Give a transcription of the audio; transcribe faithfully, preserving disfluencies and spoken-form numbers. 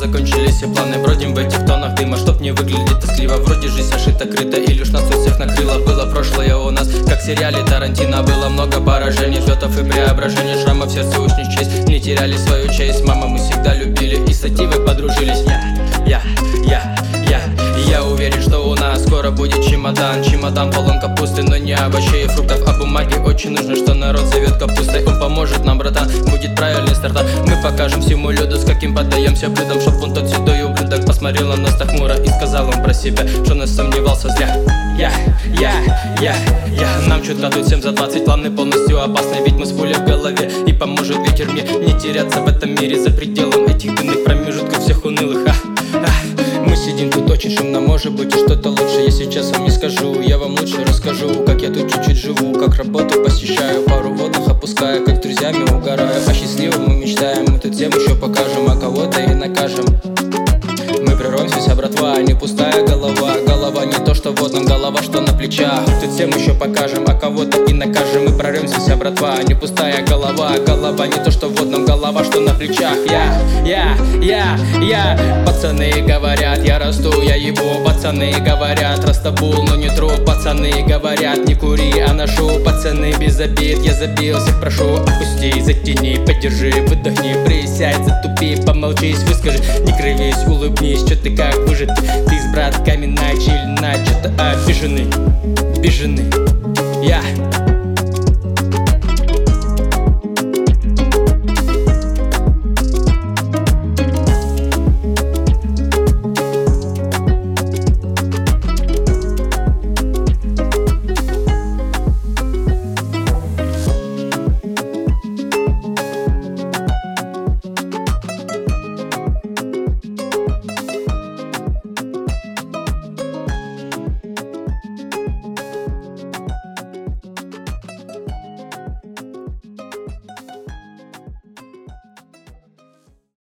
закончились все планы. Бродим в этих тонах дыма, чтоб не выглядеть тоскливо. Вроде жизнь ошита, крыта, и лишь нас тут всех накрыло. Было прошлое у нас, как в сериале Тарантино. Было много поражений, взлетов и преображений. Шрамов в сердце уж не честь, не теряли свою честь. Мама, мы всегда любили и с Ативой подружились. Я, я, я, я Я уверен, что у нас скоро будет чемодан. Чемодан полон капусты, но не овощей и фруктов, а бумаги. Очень нужно, что народ зовет капустой. Он поможет нам, братан, будет правильный стартап. Мы покажем всему люду, с каким поддаемся блюдам. Чтоб он тот седой ублюдок посмотрел на нас так хмуро и сказал он про себя, что нас сомневался зря. Я, я, я, я Нам чутка тут всем за двадцать, планы полностью опасны. Ведь мы с пулей в голове, и поможет ветер мне не теряться в этом мире за пределом этих дымных промежутков всех унылых. а, а. Мы сидим тут очень шумно, может быть и что-то лучше. Я сейчас вам не скажу, я вам лучше расскажу, как я тут чуть-чуть живу, как работу посещаю, пару водных опускаю, как с друзьями угораю. О счастливом мы мечтаем, мы тут всем еще покажем, а кого-то и накажем. Мы прервемся, вся братва, не пустая голова. Голова не то, что в водном, голова, что на плечах. Тут всем еще покажем, а кого-то и накажем. Мы прорвемся, вся братва, не пустая голова. Голова не то, что в водном, голова, что на плечах. Я, я, я, я Пацаны говорят, я расту, я ебу. Пацаны говорят, растабул, но не труп. Пацаны говорят, не кури, а ношу. Пацаны без обид, я забил, всех прошу. Опусти, затяни, подержи, выдохни, присядь, затупи, помолчись, выскажи, не кривись, улыбнись. Чё ты как выжит, ты с братками начали, на чё-то обижены, обижены. Я